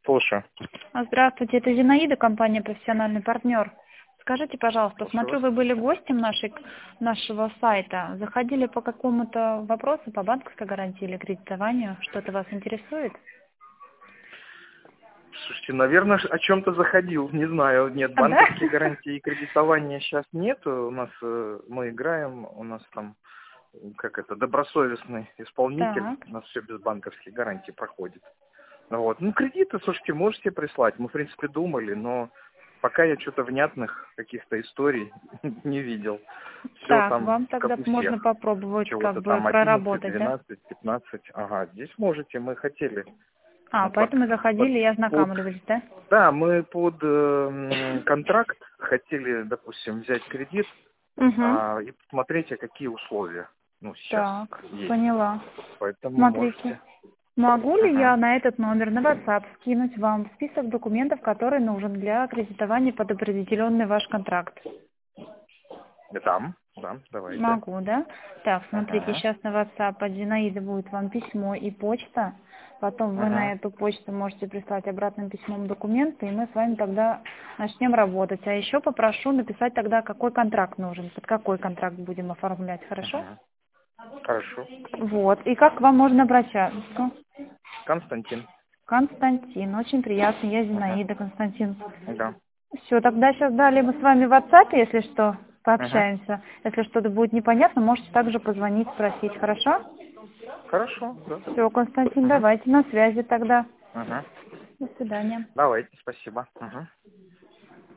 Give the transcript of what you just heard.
Слушаю. Здравствуйте, это Зинаида, компания «Профессиональный партнер». Скажите, пожалуйста, Слушаю смотрю, вас. вы были гостем нашего сайта. Заходили по какому-то вопросу, по банковской гарантии или кредитованию? Что-то вас интересует? Слушайте, наверное, о чем-то заходил. Не знаю, нет, А, да? банковские гарантии и кредитования сейчас нет. У нас мы играем, у нас там, как это, добросовестный исполнитель. Так. У нас все без банковских гарантий проходит. Вот. Ну, кредиты, слушайте, можете прислать. Мы, в принципе, думали, но пока я что-то внятных каких-то историй не видел. Все Так, там, вам как тогда у можно всех. попробовать как Чего-то бы там 11, проработать, да? 12, 15. Ага, здесь можете, мы хотели. Ну, Поэтому заходили и под ознакомливались, да? Да, мы под контракт хотели, допустим, взять кредит Угу. и посмотреть, а какие условия сейчас Так, есть. поняла. Поэтому Смотрите. можете. Могу ли Угу. я на этот номер на WhatsApp скинуть вам список документов, который нужен для кредитования под определенный ваш контракт? Да, давайте. Могу, да? Так, смотрите, Угу. сейчас на WhatsApp от Зинаиды будет вам письмо и почта. Потом вы Угу. на эту почту можете прислать обратным письмом документы, и мы с вами тогда начнем работать. А еще попрошу написать тогда, какой контракт нужен, под какой контракт будем оформлять, хорошо? Угу. Хорошо. Вот. И как к вам можно обращаться? Константин. Константин. Очень приятно. Я Угу. Зинаида, Константин. Да. Все, тогда сейчас далее мы с вами в WhatsApp, если что, Угу. пообщаемся. Если что-то будет непонятно, можете также позвонить, спросить, хорошо? Хорошо, да. Все, Константин, Угу. давайте на связи тогда. Угу. До свидания. Давайте, спасибо. Угу.